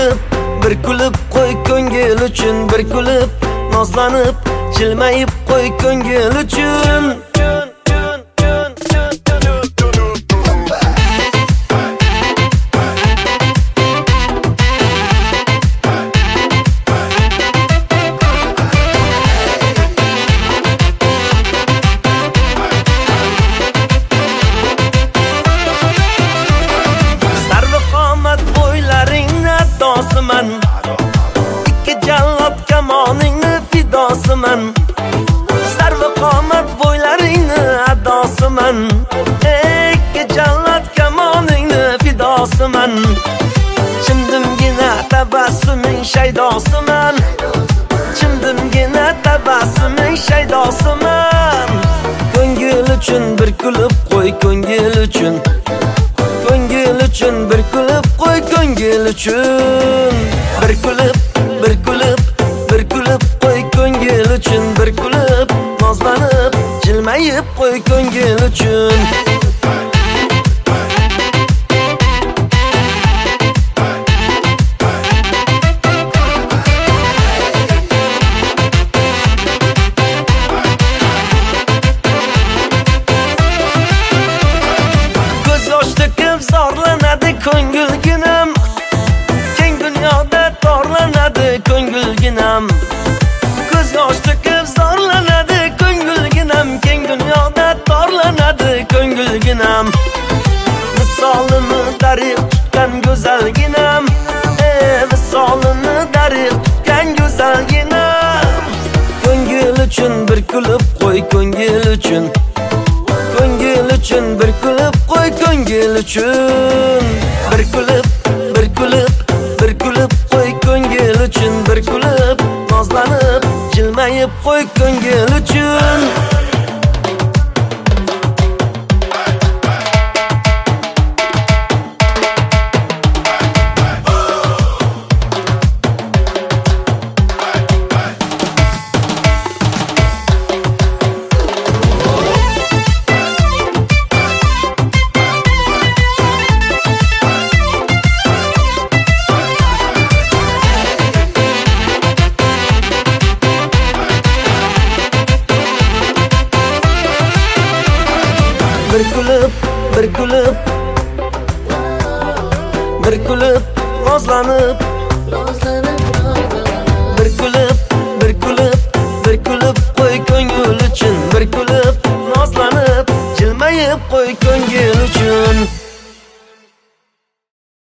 kulib qo'y ko'ngil uchun, bir kulib nozlanib jilmayib qo'y ko'ngil uchun. Ikki jallod kamoningni fidosiman, sarvi qomat bo'ylaringni adosiman. Ikki jallod kamoningni fidosiman, chimdimgina tabassuming shaydosiman, chimdimgina tabassuming shaydosiman. Ko'ngil uchun bir kulib qo'y ko'ngil uchun, ko'ngil uchun bir kulib qo'y ko'ngil uchun, bir kulib qo'y ko'ngil uchun, bir kulib nozlanib jilmayib qo'y ko'ngil uchun. Ko'ngilginam keng dunyoda torlanadi, ko'ngilginam ko'z yosh to'kib zorlanadi, ko'ngilginam keng dunyoda torlanadi, ko'ngilginam misolini dariq tutgan go'zalginam, misolini dariq tutgan go'zalginam. Ko'ngil uchun bir kulib qo'y ko'ngil uchun, ko'ngil uchun bir kulib qo'y ko'ngil uchun, bir kulib qo'y ko'ngil uchun, bir kulib nozlanib jilmayib qo'y ko'ngil uchun. Bir kulib nozlanib, bir kulib qo'y ko'ngil uchun, bir kulib nozlanib jilmayib qo'y ko'ngil uchun.